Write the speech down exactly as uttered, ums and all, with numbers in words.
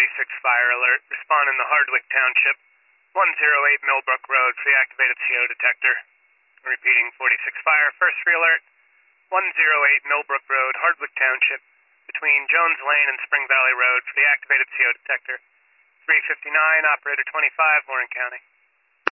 forty-six fire alert. Respond in the Hardwick Township, one oh eight Millbrook Road for the activated C O detector. Repeating, forty-six fire, first free alert, one oh eight Millbrook Road, Hardwick Township, between Jones Lane and Spring Valley Road for the activated C O detector. three fifty-nine, operator twenty-five, Warren County.